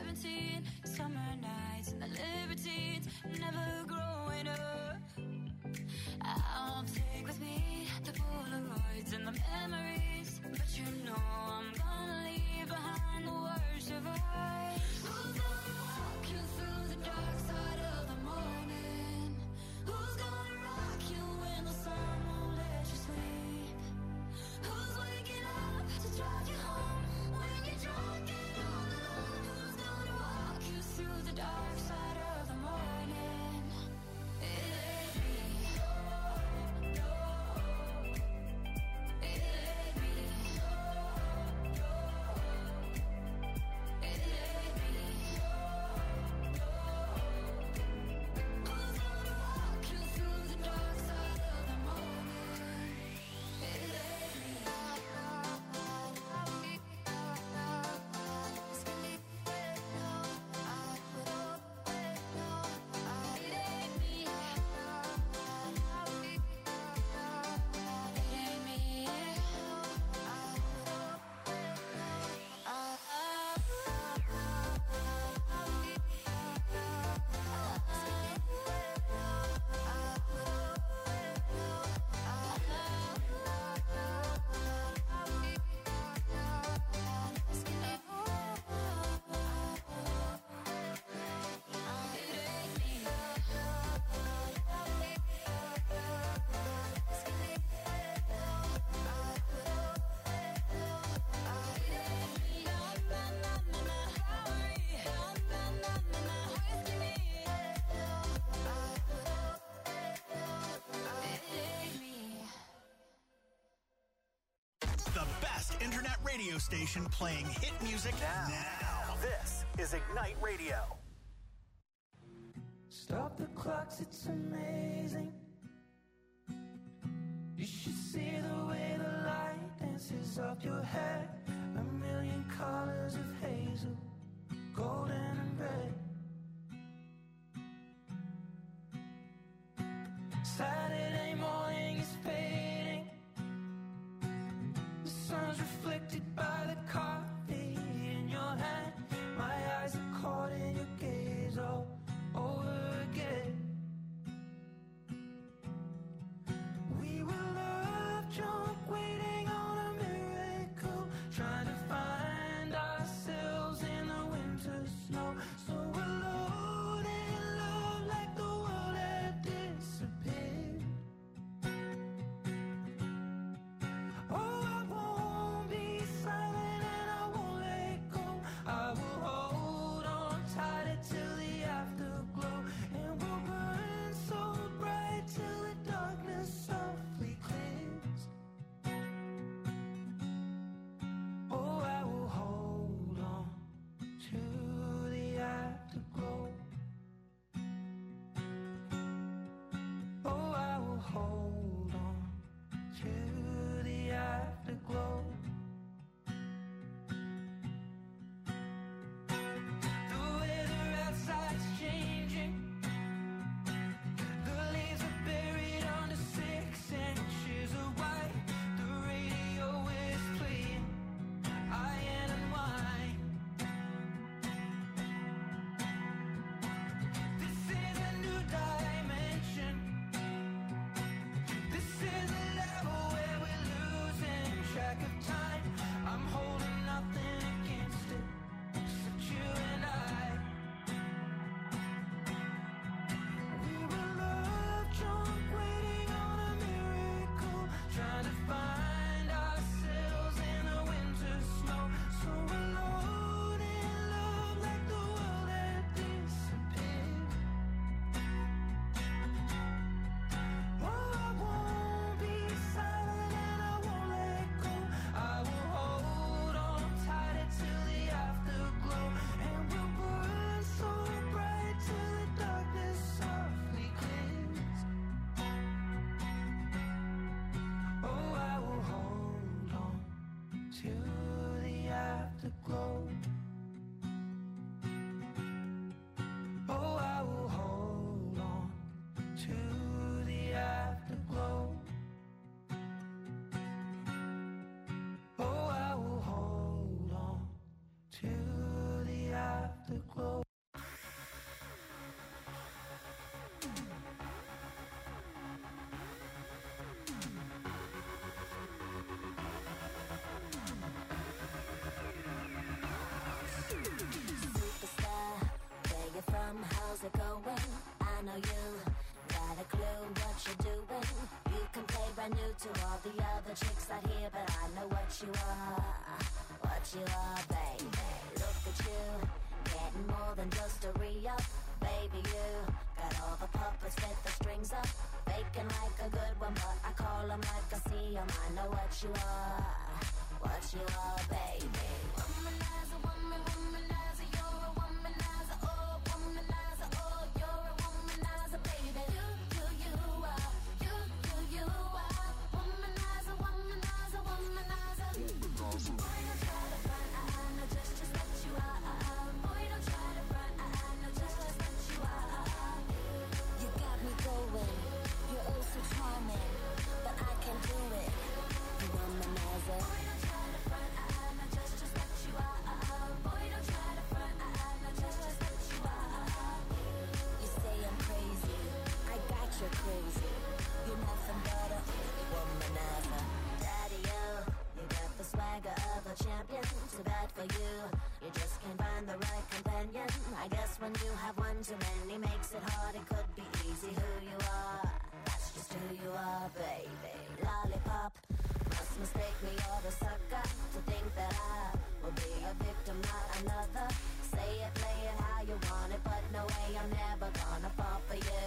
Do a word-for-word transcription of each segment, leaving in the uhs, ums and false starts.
seventeen, summer nights and the libertines, never growing up. I'll take with me the Polaroids and the memories, but you know I'm gonna leave behind the worst of us. Who's gonna walk you through the dark side of the morning? Who's gonna rock you when the sun won't let you sleep? Who's waking up to drive you home when you're drunk and all alone? Who's gonna walk you through the dark side of the morning? It ain't me. No, no. It ain't me. No, no. It ain't me. No, no. Who's gonna walk you through the dark side of the morning? It ain't me. The best internet radio station playing hit music now. now. This is Ignite Radio. Stop the clocks, it's amazing. You should see the way the light dances up your hair. A million colors of hazel, golden and red. Saturday morning is fading. The sun's reflected by the coffee in your hand. My eyes are caught in your gaze all over again. We were love drunk, waiting on a miracle, trying to find ourselves in the winter snow. So alone in love, like the world had disappeared. Oh, I won't be silent and I won't let go. I will hold on tighter till the afterglow, and we'll burn so bright till the darkness softly clears. Oh, I will hold on to the afterglow. Oh, I will hold on to the afterglow. The weather outside's changing. The leaves are buried under six inches of white. The radio is playing iron and wine. This is a new dimension. This is a level where we're losing track of time. I'm holding nothing against it, except you and I. We were love drunk, waiting on a miracle, trying to find ourselves in the winter snow. So alone in love, like the world had disappeared. Oh, I won't be silent and I won't let go. I will hold on tighter till the afterglow, and we'll burn so bright till the darkness softly clears. Oh, I will hold on to the afterglow. Oh, I will hold on to the afterglow. Oh, I will hold on to the afterglow. brand new to all the other chicks out here, but I know what you are, what you are, baby. Look at you, getting more than just a re-up. Baby, you got all the puppets with the strings up, faking like a good one, but I call them like I see them. I know what you are, what you are, baby. Womanizer, woman, womanizer, you're a womanizer, oh, womanizer, oh, you're a womanizer, baby. You, you, you are, you, you, you are, womanizer, womanizer, womanizer. Boy, don't try to front, I, I know just, just what you are. Boy, don't try to front, I, I know just, just what you are. You got me going, you're oh so charming, but I can do it. You womanizer. Boy, don't try to front, I, I know just, just what you are. Boy, don't try to front, I, I know just, just what you are. You say I'm crazy, I got you crazy. You're nothing but a womanizer. Daddy, you, you got the swagger of a champion. Too bad for you, you just can't find the right companion. I guess when you have one too many makes it hard. It could be easy who you are, that's just who you are, baby. Lollipop, must mistake me or the sucker to think that I will be a victim, not another. Say it, play it how you want it, but no way, I'm never gonna fall for you.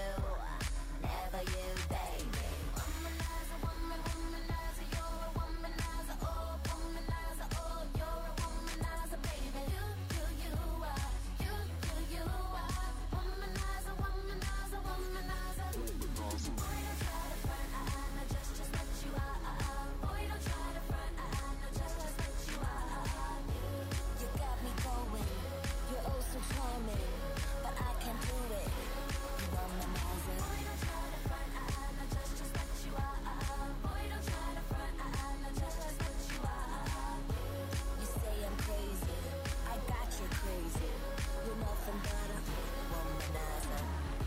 Never you, baby. Womanizer, woman, womanizer, you're a womanizer, oh, womanizer, oh, you're a womanizer, baby. You, you, you are, you, you, you are, womanizer, womanizer, womanizer. Boy, don't try to front, I, I know just, just what you are. Boy, don't try to front, I, I know just, just what you are. You got me going, you're oh so charming, but I can do it. You womanizer. Boy, don't try to front, I, I know just, just what you are. Boy, don't try to front, I, I know just, just what you are. You say I'm crazy, I got you crazy. You're nothing but a womanizer.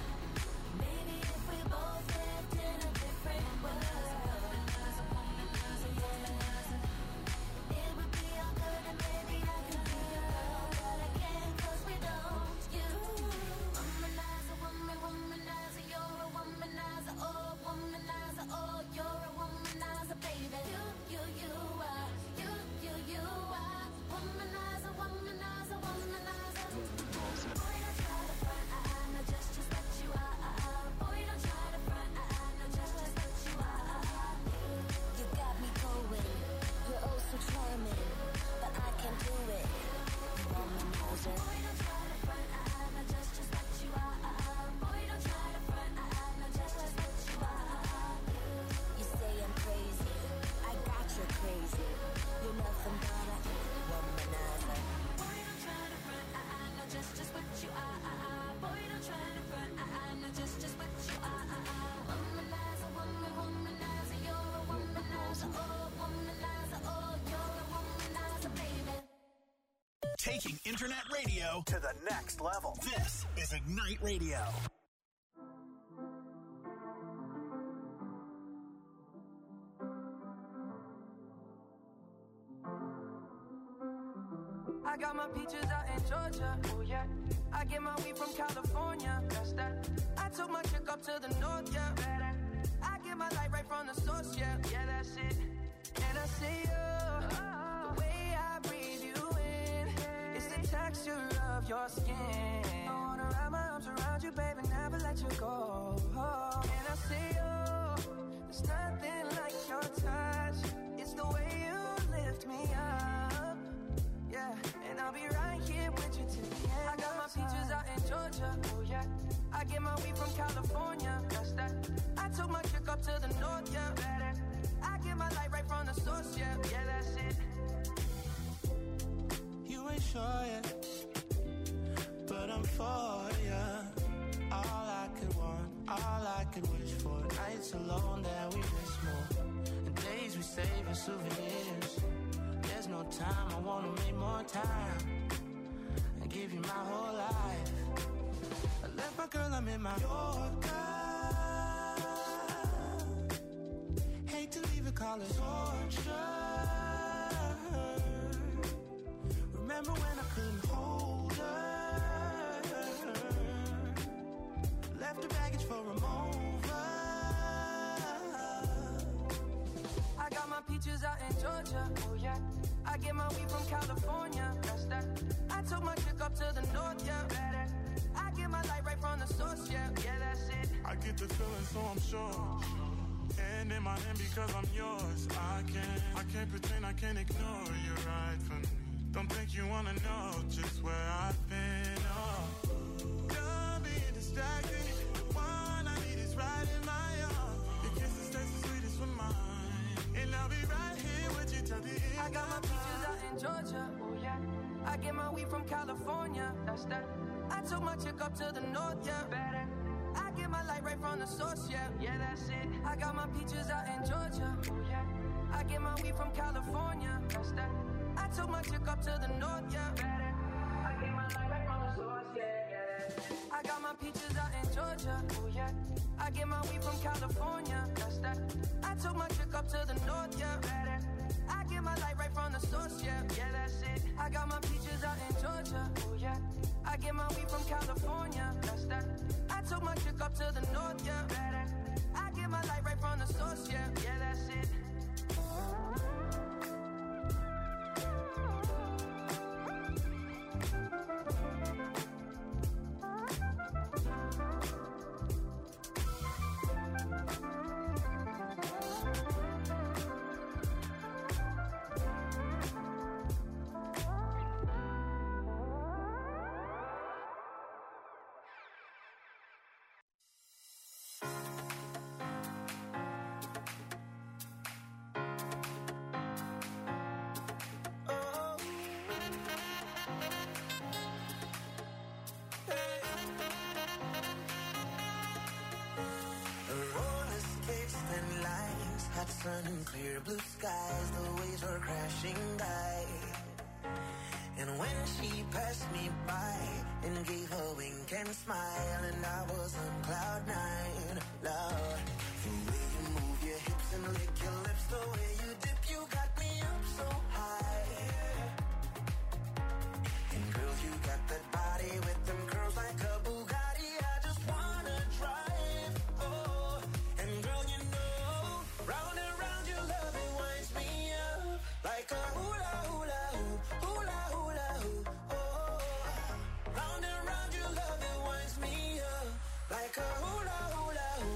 Maybe if we both lived in a different world, it would be all good and maybe I could be your girl, but I can't 'cause we don't. You womanizer, woman, womanizer, you're a womanizer, oh, womanizer, oh, you're a womanizer, baby. You, you, you are, you, you, you are, womanizer, womanizer, womanizer. Boy, don't try to front, I, I know just, just what you are. Boy, don't try to front, I, I know just, just what you are. You got me going, you're oh so charming, but I can do it. You womanizer. Boy, don't try to front, I, I know just, just what you are. Boy, don't try to front, I, I know just, just what you are. You say I'm crazy, I got you crazy. You're nothing but a womanizer. Boy, don't try to front, I, I know just, just what you are. Boy, don't try to front, I, I know just, just what you are. Womanizer, woman, womanizer, you're a womanizer, oh, womanizer, oh, you're a womanizer, baby. Taking internet radio to the next level. This is Ignite Radio. I got my peaches out in Georgia, oh yeah. I get my weed from California, that's that. I took my chick up to the north, yeah. I get my light right from the source, yeah. Yeah, that's it. And I see you, the way I breathe you in, it's the texture of your skin. I wanna wrap my arms around you, baby, never let you go. And I see you, there's nothing like your touch. It's the way you lift me up. Yeah, and I'll be right here with you till the end. I got my peaches out in Georgia, oh yeah. I get my weed from California, that's that. I took my chick up to the north, yeah. I get my light right from the source, yeah. Yeah, that's it. You ain't sure yet, but I'm for ya. All I could want, all I could wish for. Nights alone that we miss more, and days we save as souvenirs. There's no time, I wanna make more time and give you my whole life. I left my girl, I'm in my Yorker. Hate to leave it, call it torture. Remember when I couldn't hold her? Left her baggage for a mover. peaches out in Georgia. Oh yeah. I get my weed from California. That's that. I took my chick up to the north, yeah. Better. I get my light right from the source, yeah. Yeah, that's it. I get the feeling, so I'm sure. Hand in my hand because I'm yours. I can't, I can't pretend, I can't ignore you right from me. Don't think you wanna know just where I've been. Oh, done being distracted. The one I need is right in my arms. Your kisses taste the sweetest with mine, and I'll be right here with you till the end. I got my peaches out in Georgia. Oh yeah. I get my weed from California. That's that. I took my chick up to the north, yeah. Better. I get my light right from the source, yeah. Yeah, that's it. I got my peaches out in Georgia. Oh yeah. I get my weed from California. That's that. I took my chick up to the north, yeah. Better. I get my light right from the source, yeah. Yeah. I got my peaches out in Georgia. Oh yeah. I get my weed from California. That's that. I took my chick up to the north, yeah. Better. I get my light right from the source, yeah. Yeah, that's it. I got my peaches out in Georgia. Oh yeah. I get my weed from California. That's that. I took my chick up to the north, yeah. Better. I get my light right from the source, yeah. Yeah, that's it. Sun and clear blue skies, the waves were crashing by. And when she passed me by and gave a wink and smile, and I was on cloud nine, Lord. The way you move your hips and lick your lips, the way you dip, you got me up so high. And girl, you got that body with them curls like a Bugatti, I just wanna drive. Oh, and girl, you know, round and round your love, it winds me up like a hula hula hoop, hula hula hoop. Oh, round and round your love, it winds me up like a hula hula hoop.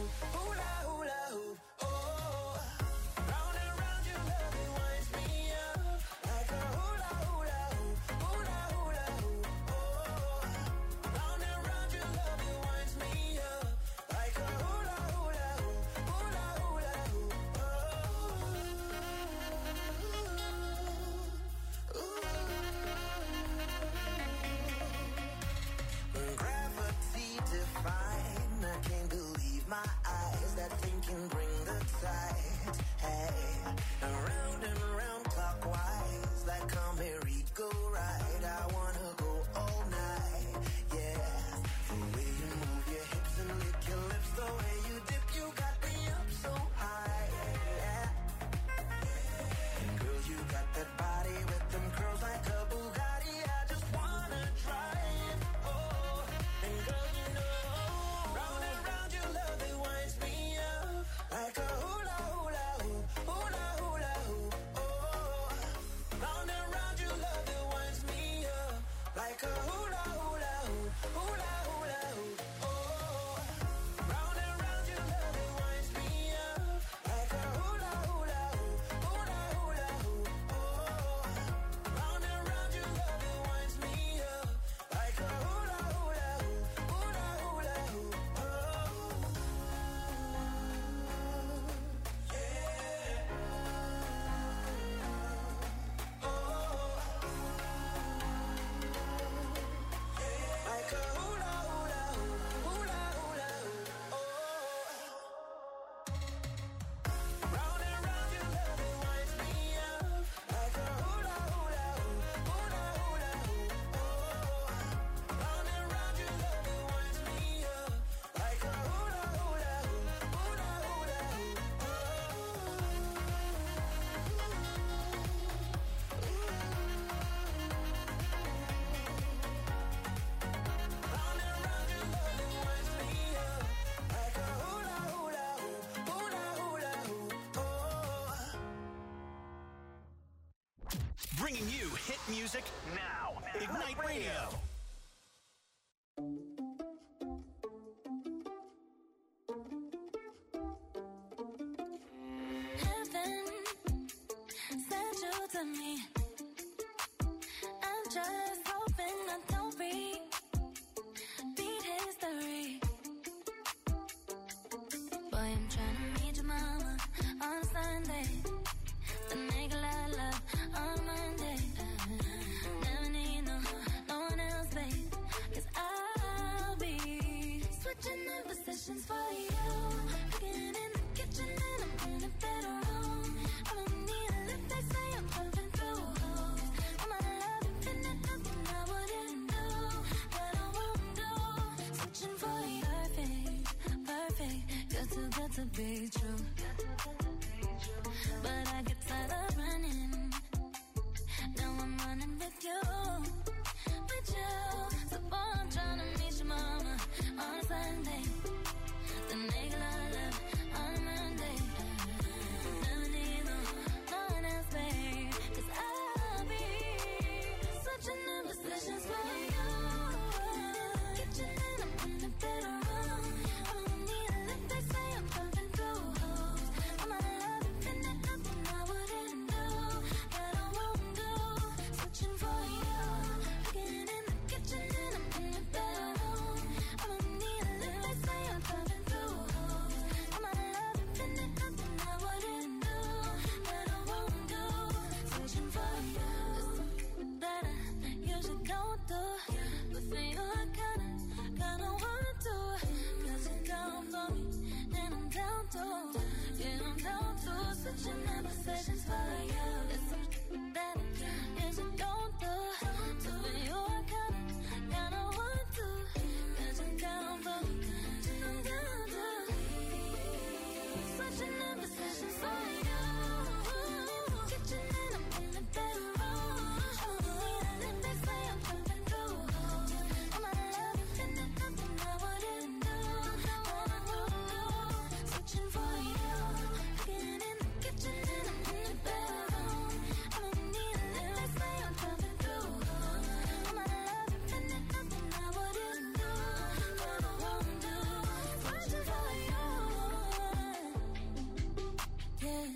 music now. Ignite Radio. Heaven sent you to me. I'm just hoping I don't repeat history. Boy, I'm trying to meet your mama on Sunday. Then make a lot of love on Monday. Never need no, no one else, babe. Cause I'll be switching up positions for you. Cooking in the kitchen and I'm in the bedroom. I don't need a lip, they say I'm pumping through holes. All my love infinite, nothing I wouldn't do, that I won't do. Switching for you, perfect, perfect. You're too good to be true. But I get tired of running. Now I'm running with you, with you. So boy, I'm trying to meet your mama on a Sunday. Then make a lot of love on a Monday. Never need no, no one else, babe. Cause I'll be switching up positions for you. Kitchen and I'm in the bedroom. I don't need a lip, they say I'm pumping through holes. All my love infinite, nothing I wouldn't do, that I won't do. Switching for you. Cooking in the kitchen and I'm in the bedroom. I don't need a lip, they say I'm pumping through holes. All my love infinite, nothing I wouldn't do, that I won't do. Switching for you. Something that I usually don't do, but for you I kinda, kinda want to. Cause you're down for me, and I'm down too. Yeah, I'm down to switching up positions for you. It's something that I usually don't do, but for you I kinda, kinda want to. Cause you're down for me, and I'm down to. Switching up positions for you. Kitchen and I'm in the bedroom. I don't need a lip, they say I'm pumping through holes. All my love infinite, nothing I wouldn't do, that I won't do. Switching for you. Cooking in the kitchen and I'm in the bedroom. I don't need a lip, they say I'm pumping through holes. All my love infinite, nothing I wouldn't do, that I won't do. Switching for you. Yeah.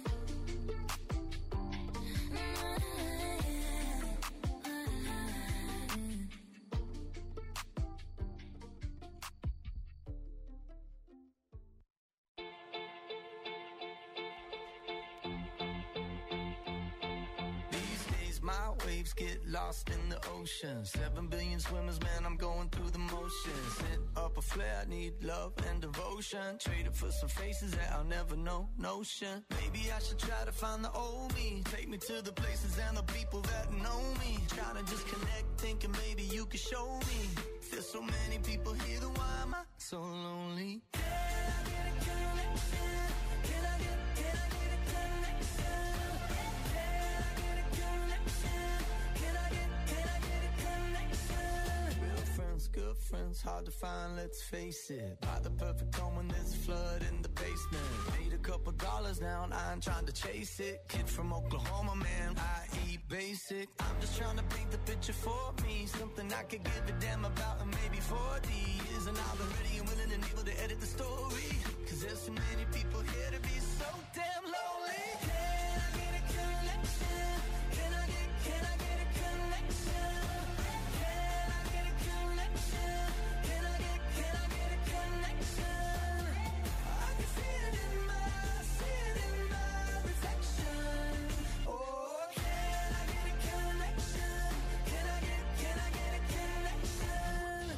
These days my waves get lost in the ocean. Seven billion swimmers, man, I'm going through the motions. Hit up a flare, need love and devotion. Traded for some faces that I'll never know, notion. Maybe I should try to find the old me. Take me to the places and the people that know me. Trying to just connect, thinking maybe you could show me. There's so many people here, then why am I so lonely? Can I get a connection? Can I get, can I get a connection? Can I get a connection? Can I get, can I get a connection? Real friends, good friends, hard to find, let's face it. Buy the perfect home when there's a flood in the basement. Made a couple dollars now and I ain't trying to chase it. Kid from Oklahoma, man, I eat basic. I'm just trying to paint the picture for me. Something I could give a damn about in maybe forty years. And I'll be ready and willing and able to edit the story. Cause there's so many people here to be so damn lonely. Can I get a connection? Can I get, can I get a connection? Can I get a connection? Can I get, can I get a connection? I can see it in my, see it in my reflection. Oh, can I get a connection? Can I get, can I get a connection?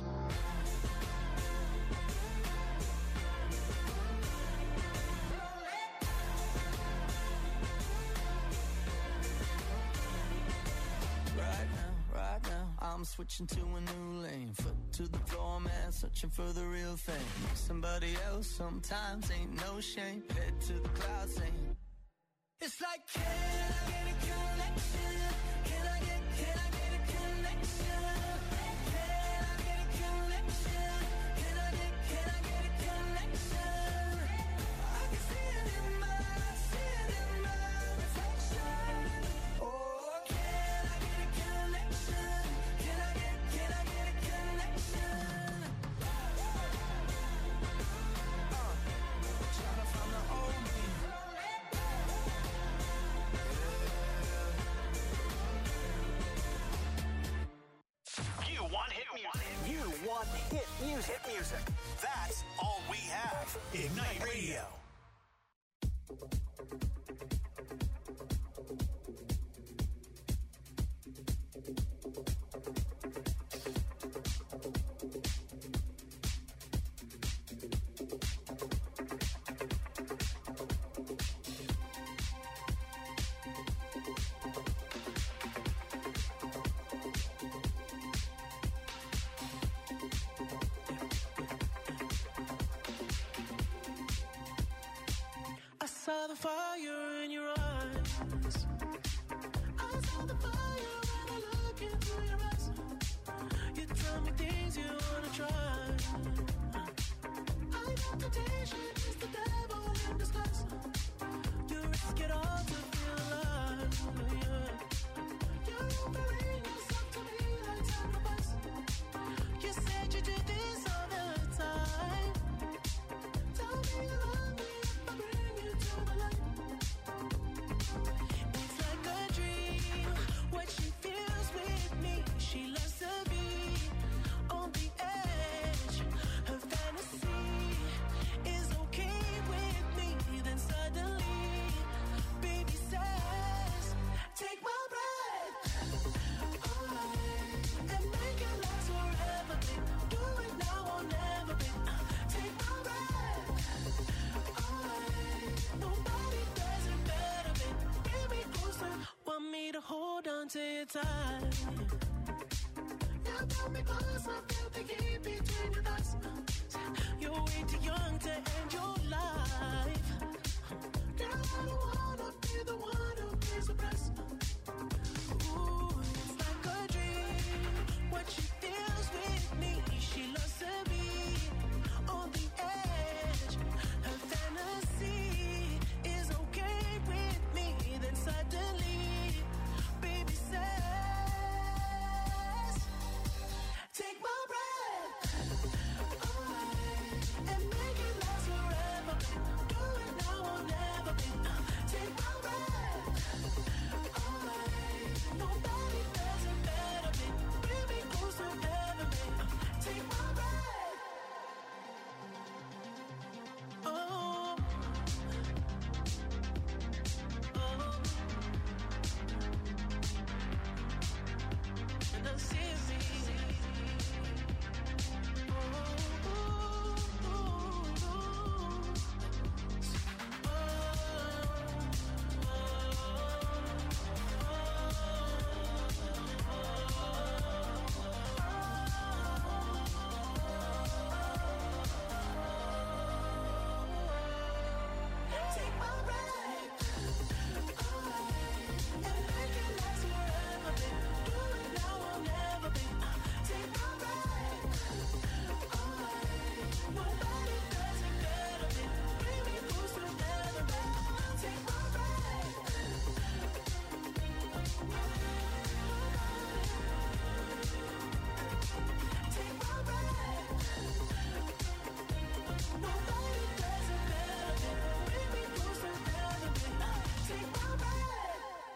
Right now, right now, I'm switching to a new lane. Foot to the floor, man, searching for the real thing. Somebody else sometimes ain't no shame. Head to the clouds saying, it's like, can I get a connection? Can I get, can I get a connection? Can I get a connection? Can I get, can I get a connection? I can see it in my, see it in my reflection. Oh, can I get a connection? music. That's all we have. Ignite Radio. I saw the fire in your eyes. I saw the fire when I look into your eyes. You tell me things you wanna try. I know temptation is the devil in disguise. You risk it all to feel alive. Yeah. You're offering yourself to me like sacrifice. You said you do this all the time. Tell me you love me if I bring you to the light. It's like a dream, what she feels with me. She loves to be on the edge. Her fantasy is okay with me. Then suddenly, baby says, take my breath away and make it last forever, babe. Do it now or never, babe. Take my breath away. Nobody does it better, babe. Bring me closer. Want me to hold on to your tight. You pull me closer, feel the heat between your thighs. You're way too young to end your life. Girl, I don't wanna be the one who pays the price. Ooh, it's like a dream, what she feels with me. She loves to be on the edge. Her fantasy is okay with me. Then suddenly, baby says, take my breath away and make it last forever. Do it now or never, babe. Take my breath away. Nobody does it better, babe. Bring me closer ever, babe. Take my breath. Oh, oh, and I see me. Take my breath away and make it last forever, babe. Do it now or never, babe. Take my breath away. Nobody does it better, babe. Bring me closer ever, babe. Take my breath. Take my breath. Nobody does it better, babe. Bring me closer ever, babe. Take my breath.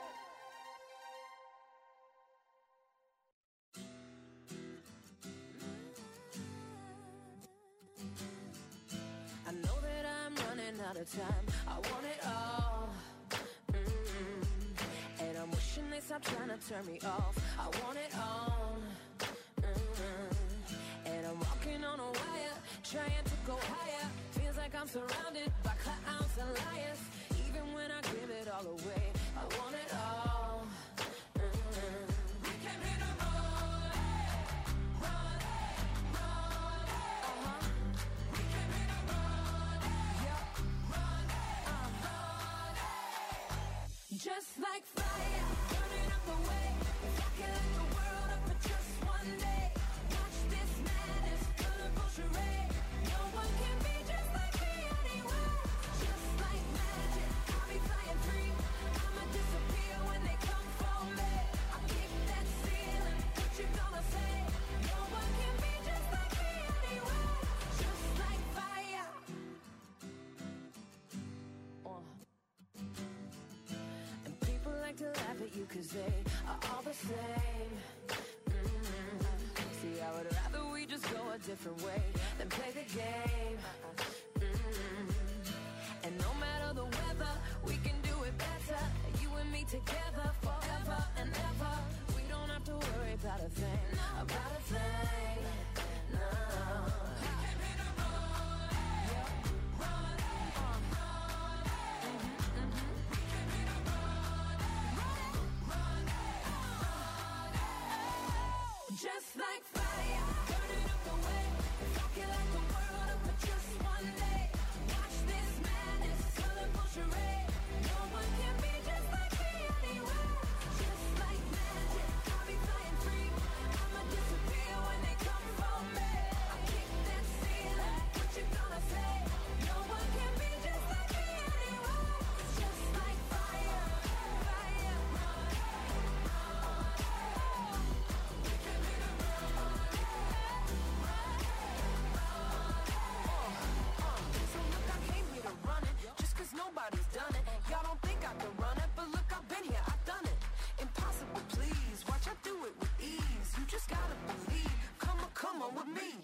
I know that I'm running out of time. I want it all. Mm. And I'm wishing they stop trying to turn me off. I want it all. Mm. And I'm walking on a wire, trying to go higher. Feels like I'm surrounded by clowns and liars. Even when I give it all away, I want it all. Mm. We came here to run, run, run. Uh-huh. We came here to run, yeah, run, uh-huh. Just like fire, burning up the way. If I can light the world up for just one day. Watch this madness, colorful charade. No one can be just like me anyway. Just like magic, I'll be flying free. I'ma disappear when they come for me. I kick that ceiling, what you gonna say? No one can be just like me anyway. Just like fire. Uh. And people like to laugh at you cause they are all the same. Mm-hmm. See, I I would rather we just go a different way than play the game. Mm-hmm. And no matter the weather, we can do it better. You and me together forever and ever. We don't have to worry about a thing, about a thing. No. Just like fire, burning up the way. If I could light the world up for just one day, watch this madness, colorful charade. No one can be just like me anyway. Just like magic, I'll be flying free. I'ma disappear when they come for me. I kick that ceiling, what you gonna say? No one can be just like me anyway. Just like fire, fire. Nobody's done it. Y'all don't think I can run it, but look, I've been here, I've done it. Impossible, please. Watch I do it with ease. You just gotta believe. Come on, come on with me.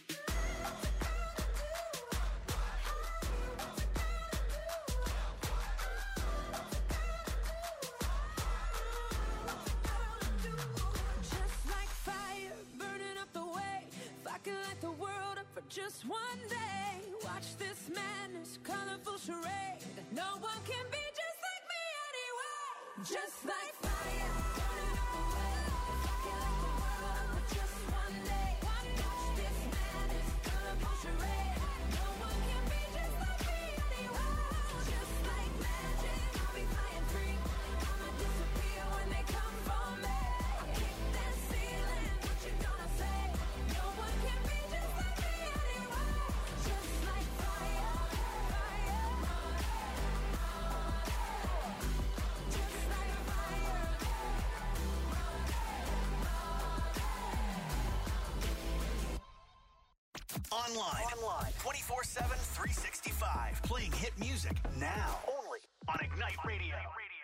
Just like fire, burning up the way. If I could light the world up for just one day, watch this madness, colorful charade. No one can be just like me anyway. Just like fire, burning up the way. If I could light the world up for just one day, watch this madness, colorful charade. No one can be just like me anyway. Just like magic, I'll be flying free. I'ma disappear when they come for me. I kick that ceiling, what you gonna say? No one can be just like me anyway. Just like fire, fire. Just like fire. Online. Online. twenty-four seven, three sixty-five. Playing hit music now. Only on Ignite Radio.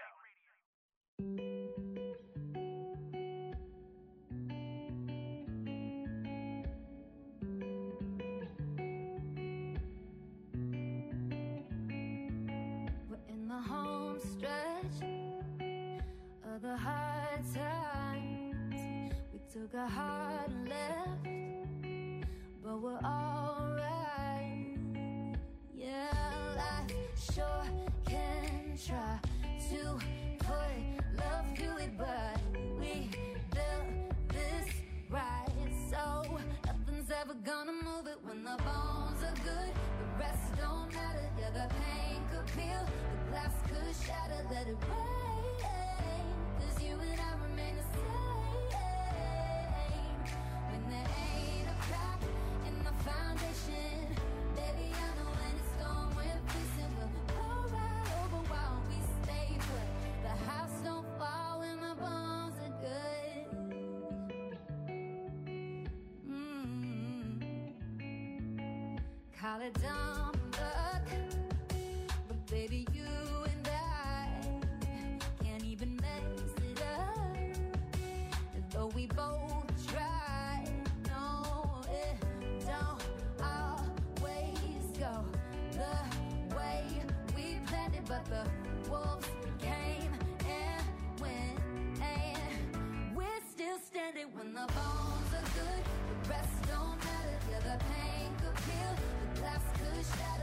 We're in the home stretch of the hard times. We took a hard left, but we're alright. Yeah, life sure can try to put love through it, but we built this right. So nothing's ever gonna move it when the bones are good. The rest don't matter. Yeah, the pain could peel, the glass could shatter. Let it rain, 'cause you and I remain the same. When there ain't a crack in the foundation, baby, I know when it's gone, we're facing. We'll roll right over while we stay put. The house don't fall when the bones are good. Mm-hmm. Call it dumb luck, but baby, you and I can't even mess it up. And though we both try, no, it don't always go the way we planned it. But the wolves came and went, and we're still standing. When the bones are good, the rest don't matter. Yeah, the pain could peel, the glass could shatter.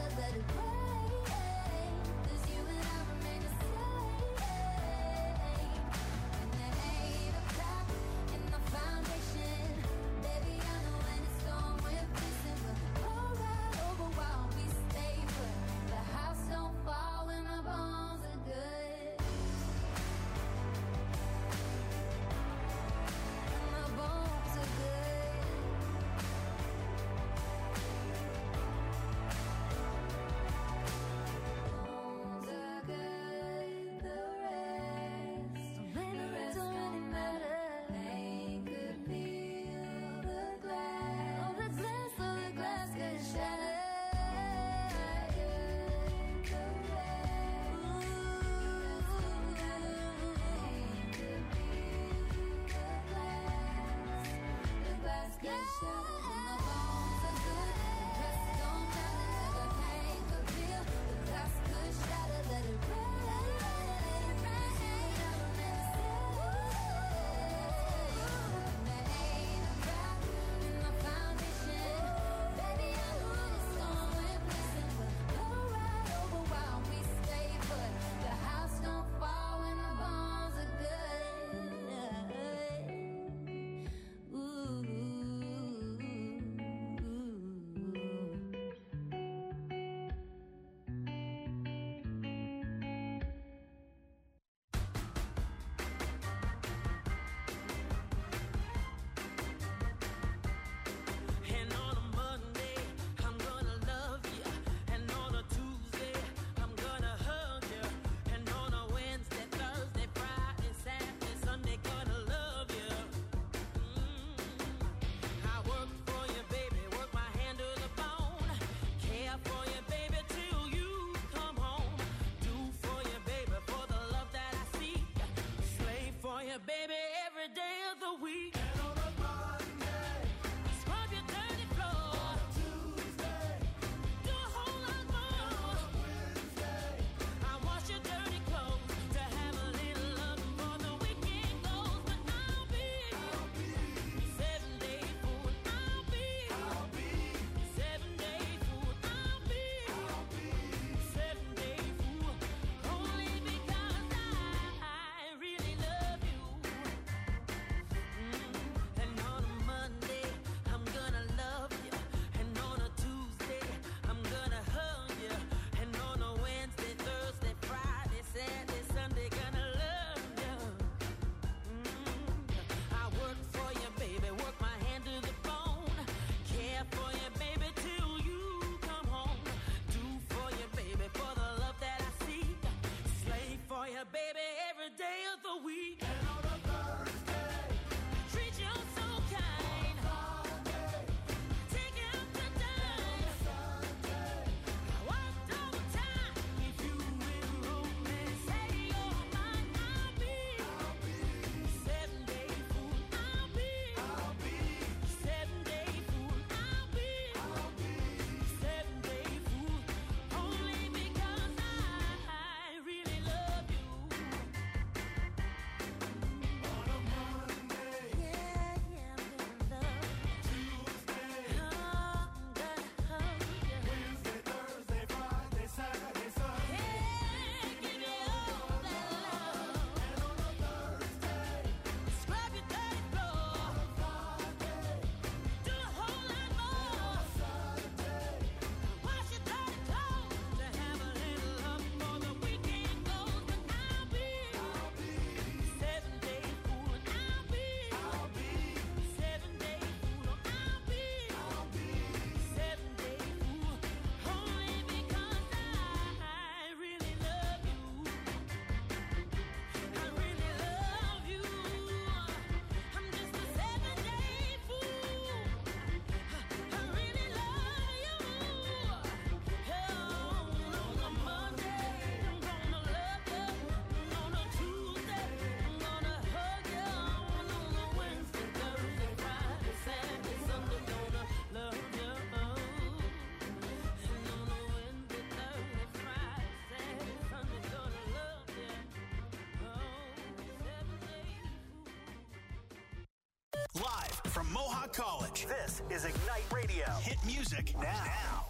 Talk college. This is Ignite Radio. Hit music now. now.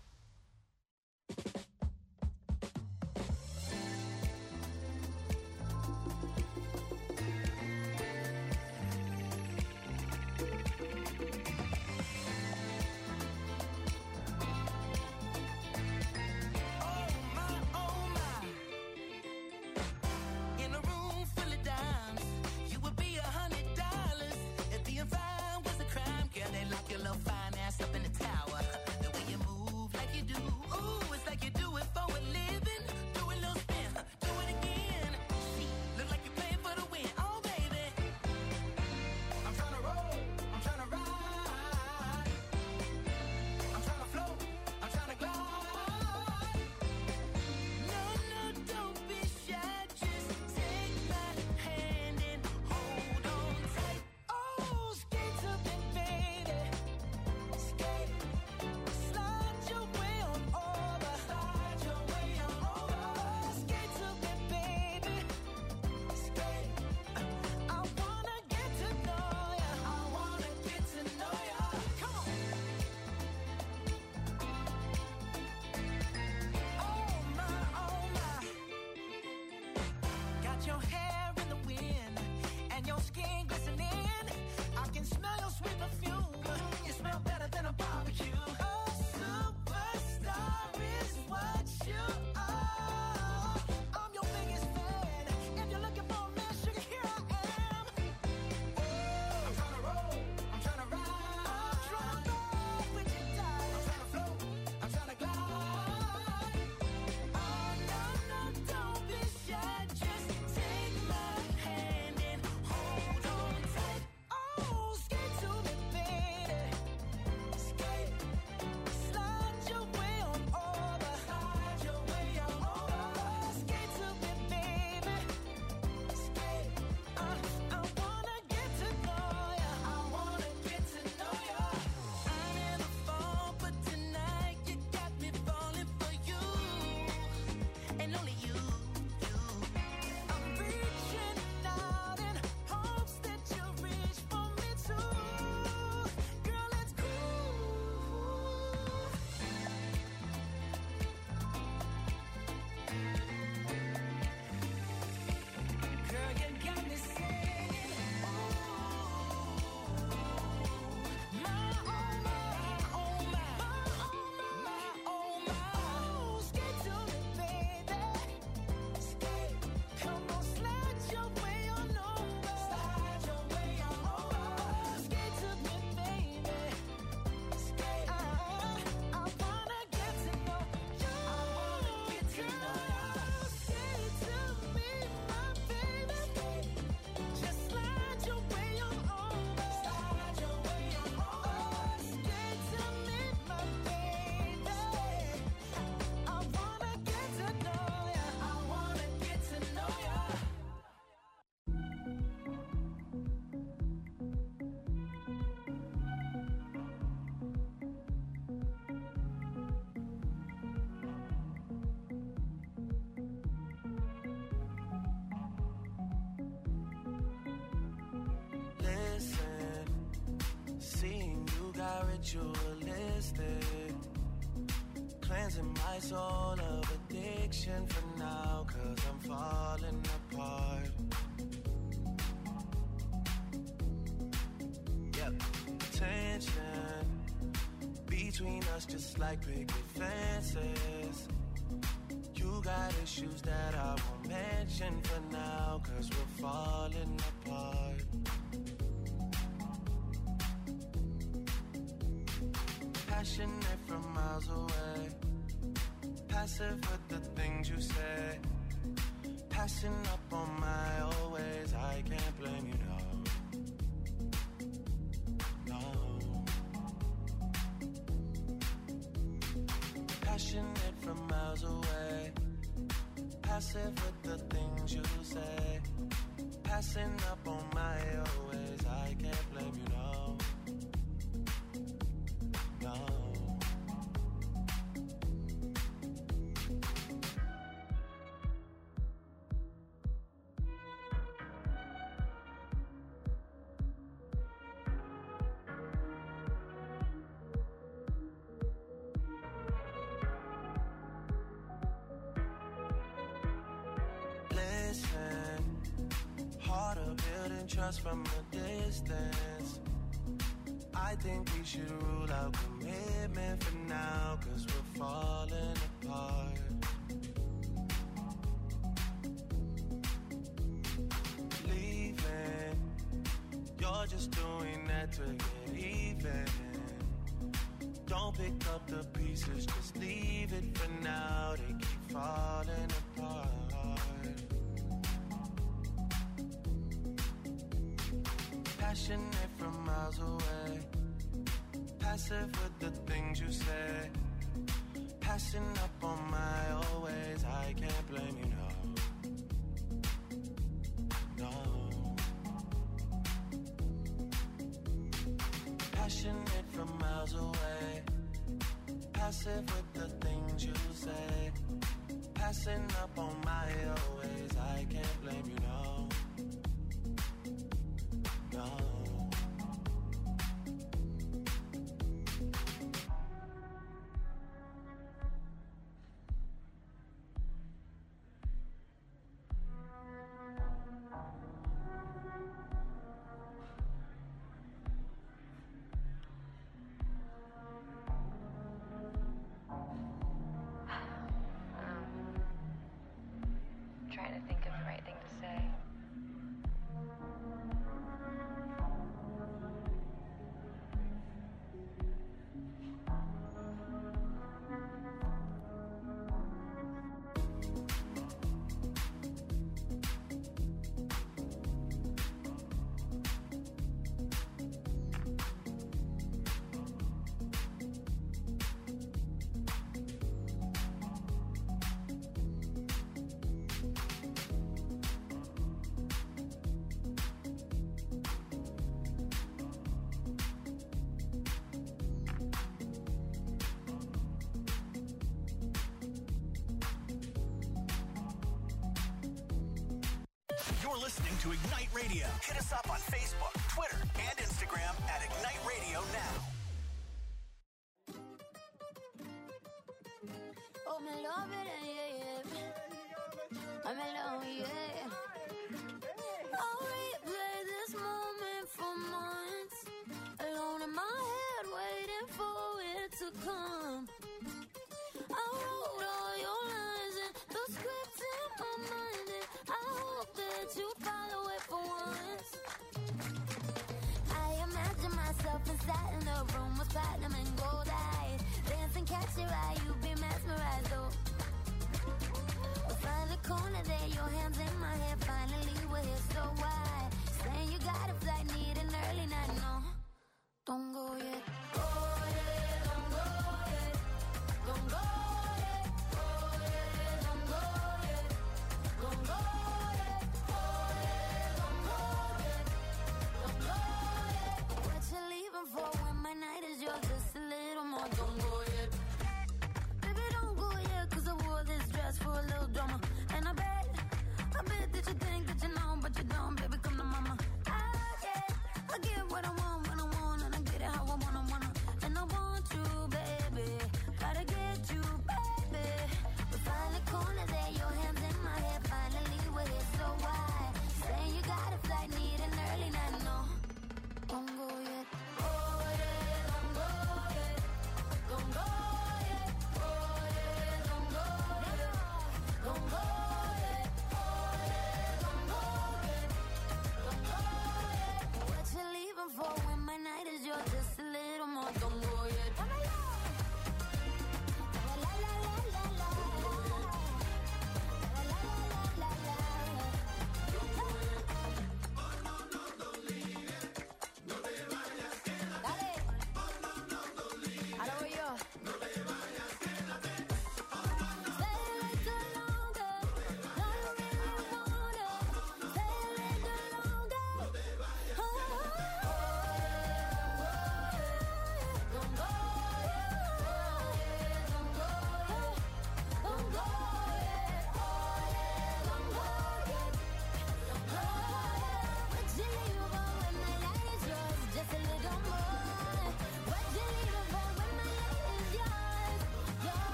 Your hair in the wind and your skin glistening. I can smell your sweet perfume. You smell better than a barbecue. A superstar is what you are. I'm your biggest fan. If you're looking for a man, sugar, here I am. I'm trying to roll. I'm trying to ride. I'm trying to roll with you, darling. I'm trying to float. I'm trying to glide. Oh, no, no, don't be shy. Just take my hand and hold on tight. Oh, skate to me, baby. Skate. Slide your way on over. Slide your way on over. Skate to me, baby. Skate. Uh, I wanna get to know ya. I wanna get to know ya. I never fall, but tonight you got me falling for you. And only you, you. I'm reaching out in hopes that you reach for me too. Girl, it's cool. Girl, you got me singing. Ooh, my, oh, my, oh, my, my, oh, my, oh, skate to me, baby. Skate. Come on, slide your way on over. Slide your way on over. Skate to me, baby. Skate. I, I wanna get to know you. I wanna get to know you. Skate to me, my baby. Skate. Just slide your way on over. Slide your way on over. Skate to me, my baby. I wanna get to know ya. I wanna get to know ya. Listen, seeing you got ritualistic, cleansing my soul of addiction for now, cause I'm falling apart. Yep, tension between us just like picket fences. You got issues that I won't mention for now, cause we're falling apart. Passionate from miles away, passive with the things you say, passing up on my old ways. I can't blame you, no, no. Passionate from miles away, passive with the things you say, passing up on my old ways. I can't blame you, no, no. can trust from a distance. I think we should rule out commitment for now, cause we're falling apart. Leaving, you're just doing that to get even. Don't pick up the pieces, just leave it for now. They keep falling apart. Passionate from miles away, passive with the things you say, passing up on my always. I can't blame you, no, no. Passionate from miles away, passive with the things you say, passing up on my always. I can't blame you, no, no. Trying to think of the right thing to say. You're listening to Ignite Radio. Hit us up on Facebook, Twitter, and Instagram at Ignite Radio Now. Oh, me love it, yeah, yeah. I'm alone, yeah. I'll replay this moment for months, alone in my head, waiting for it to come. I wrote all your lines and the script in my mind, and I hope that you follow it for once. I imagine myself inside in the room with platinum and gold eyes, dancing, catch your eye, you be mesmerized, though. We'll find the corner there, your hands in my hair, finally we're here, so why? Saying you got a flight, need an early night, no, don't go yet. Go yet, don't go yet, don't go yet, go yet, don't go yet, don't go yet, go yet, don't go yet, don't go yet. What you leaving for when my night is yours? Just a little more, don't go yet. Baby, don't go yet, cause I wore this dress for a little drama. And I bet, I bet that you think that you know, but you don't. Baby, come to mama. I get, I get what I want when I want, and I get it how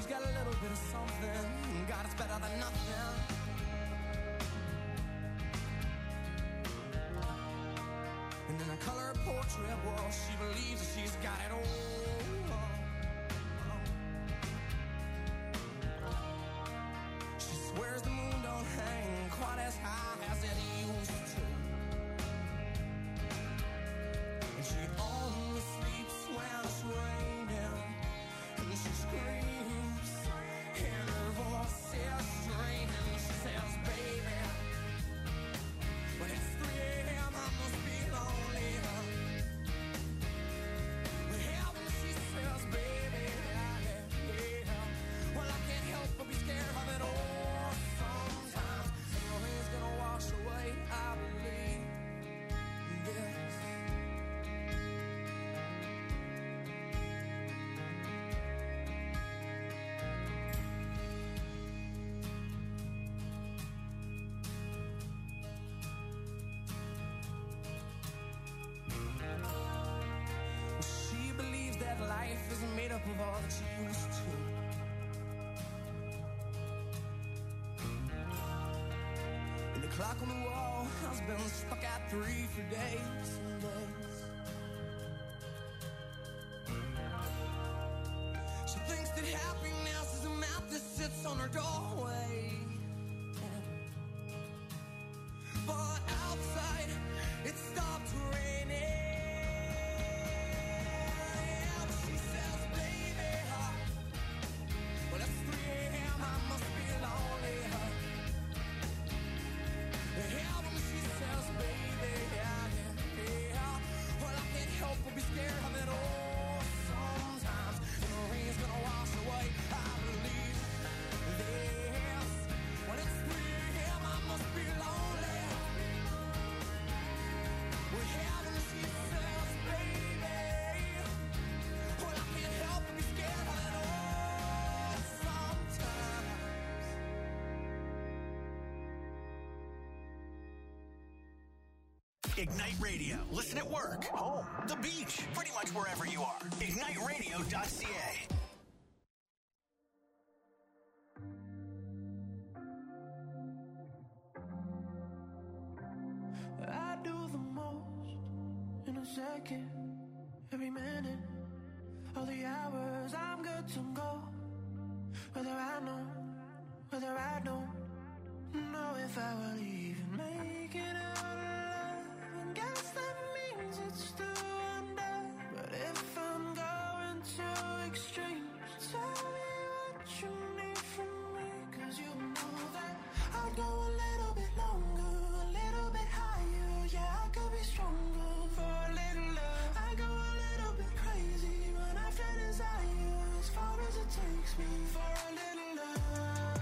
got a little bit of something. God, it's better than nothing. And in a color portrait, well, she believes that she's got it all. She swears the moon don't hang quite as high as it used to. And she only sleeps when it's raining. And she screams, and her voice is straining. She says, baby, when it's three a.m. I must be lonely. Well, when she says, baby, yeah, yeah, well, I can't help but be scared of it all. Sometimes the rain's gonna wash away, I believe this. She believes that life isn't made up of all that she used to. And the clock on the wall has been stuck at three for days and days. She thinks that happiness is a map that sits on her doorway. But outside, it stopped raining. And she says, baby, uh, well, it's three a.m. I must be lonely. Uh, yeah, when she says, baby, yeah, yeah, yeah, well, I can't help but be scared of it all. Sometimes the rain's gonna wash away, I believe this. When it's three a.m. I must be lonely. Well, yeah, when she says, baby, well, I can't help but be scared of it all. Sometimes. Ignite Radio. Listen at work, home, the beach, pretty much wherever you are. ignite radio dot c a. I do the most in a second, every minute, all the hours I'm good to go. Whether I know, whether I don't know if I will even make it out alive. And guess that means it's still under. But if I'm going to extremes, tell me what you need from me. Cause you know that I'd go a little bit longer, a little bit higher. Yeah, I could be stronger for a little love. I go a little bit crazy when I feel desire, as far as it takes me for a little love.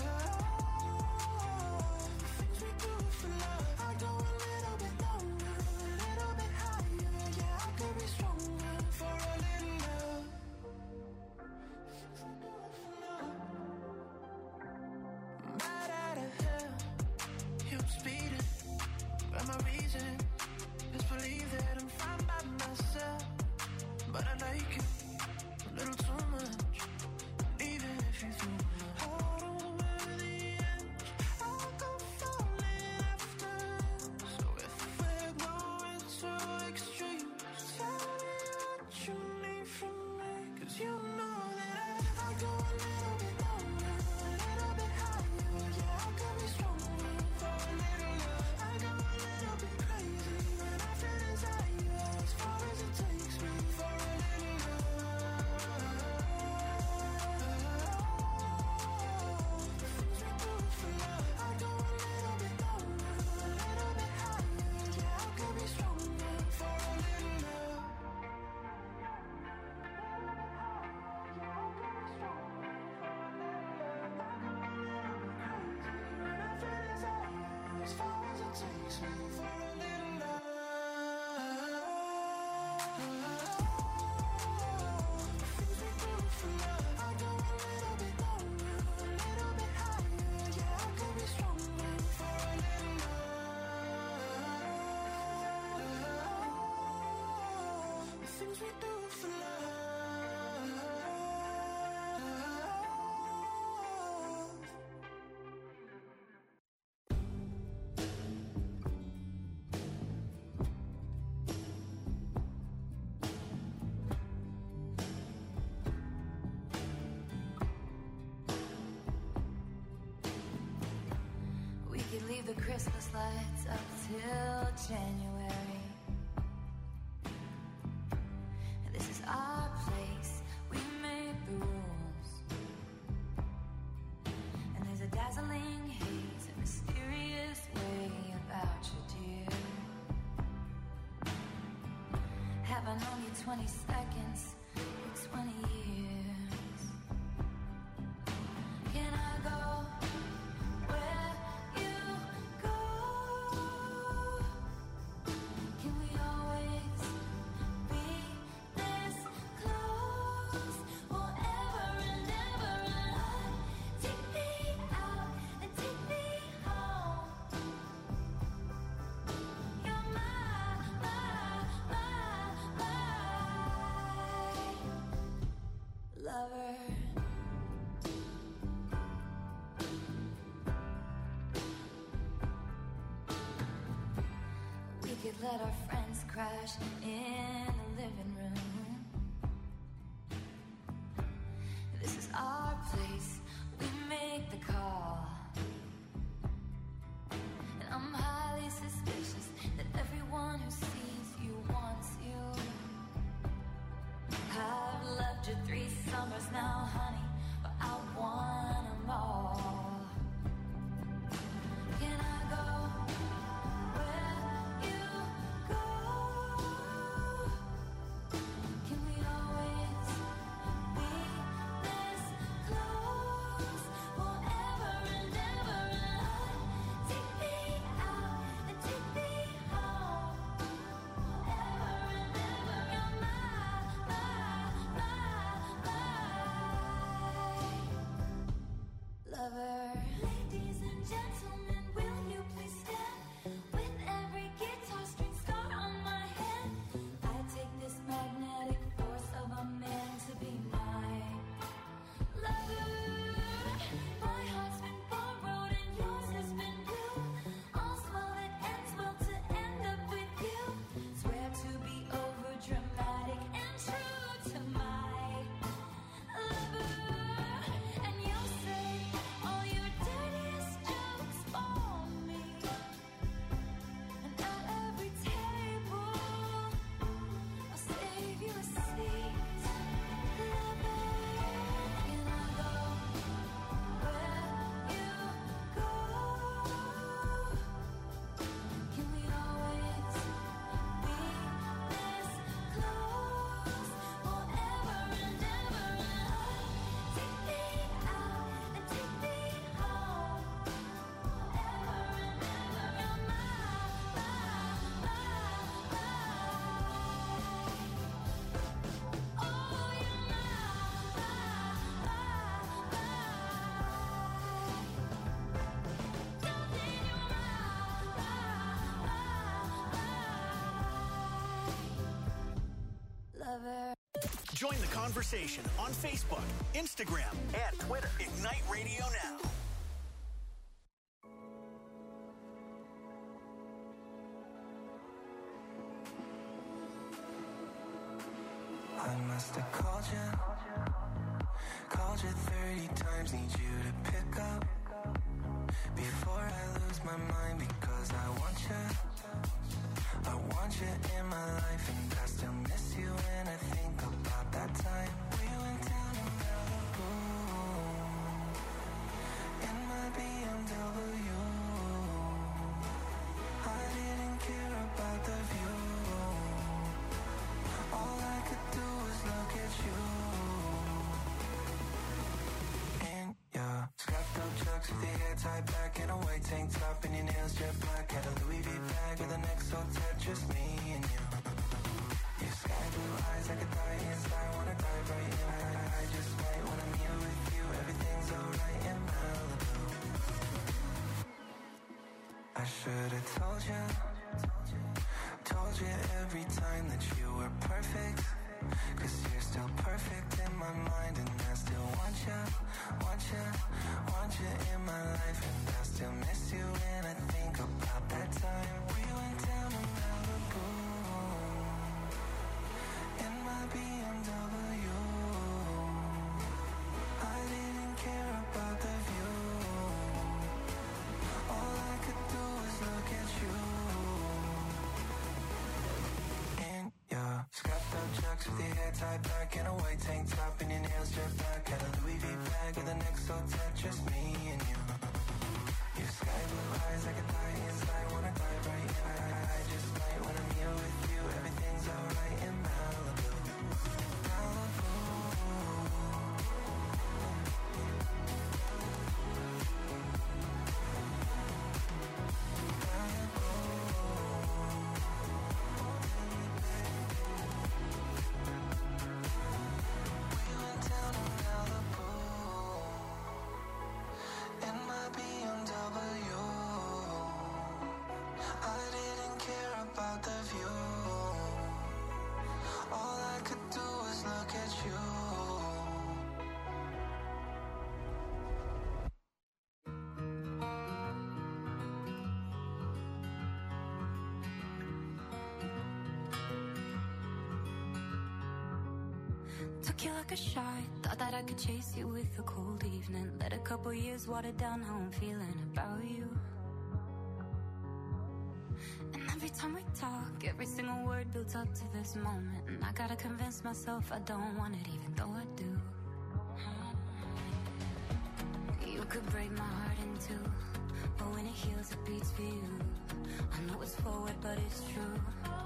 Things we do for love. I go a little bit longer, Christmas lights up till January. This is our place, we made the rules. And there's a dazzling haze, a mysterious way about you, dear. Have I known you twenty seconds, or twenty years? Can I go where you go? Can we always be this close? Forever and ever and on. Take me out and take me home. You're my, my, my, my lover. We could let our friends crash in the living room. This is our place, we make the call. And I'm highly suspicious that everyone who sees you wants you. I've loved you three summers now, honey, but I want them all. Can I go where you go? Can we always be this close? Forever and ever and on. Take me out and take me home. Forever and ever. You're my, my, my lover. Ladies and gentlemen, will you please stand? With every guitar string scar on my head, I take this magnetic force of a man to be my lover. My heart's been borrowed and yours has been blue. All's well that ends well to end up with you. Swear to be over dramatic and true to my lover. And you'll say all your dirtiest jokes for me. And at every table, I'll save you a seat. Lover, can I go where you go? Can we always be this close? Forever and ever and on. Take me out and take me home. Forever and ever. You're my, my, my, my. Oh, you're my, my, my, my. Darling, you're my, my, my, my. Lover. Join the conversation on Facebook, Instagram, and Twitter. Ignite Radio Now. I must have called you, called you thirty times, need you to pick up before I lose my mind, because I want you, I want you in my life, and I still miss you when I think about that time we went down to Malibu in my B M W. I didn't care about the view. All I could do was look at you. In your scuffed up chucks with your hair tied back in a white tank top and your nails jet black. Had a Louis V bag with an X O tat, just me and you. Your sky blue eyes, I could die inside, wanna dive right in. I, I, I just might when I'm here with you, everything's alright in Malibu. I should've told you, told you every time that you were perfect, 'cause you're still perfect in my mind, and I still want you, want you, want you in my life, and I still miss you when I think about that time we went down to Malibu in my B M W. I didn't care about the view. All I could do was just me and you. Your sky blue eyes like a lion's eye, wanna dive right in. I, I, I just might when I'm here with you. Everything's alright in Malibu. Malibu. Took you like a shot, thought that I could chase you with a cold evening. Let a couple years water down how I'm feeling about you. And every time we talk, every single word builds up to this moment. And I gotta convince myself I don't want it, even though I do. You could break my heart in two, but when it heals it beats for you. I know it's forward but it's true.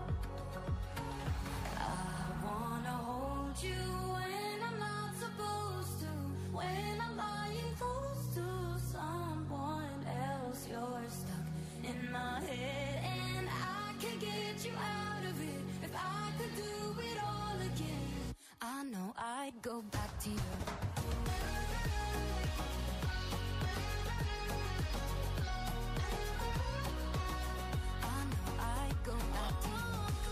I wanna hold you when I'm not supposed to, when I'm lying close to someone else. You're stuck in my head and I can get you out of it. If I could do it all again, I know I'd go back to you. I know I'd go back to you.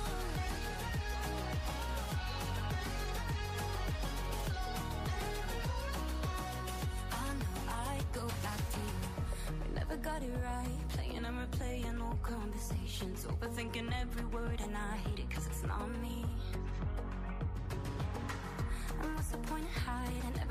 Got it right, playing and replaying old conversations, overthinking every word, and I hate it cause it's not me. And what's the point of hiding?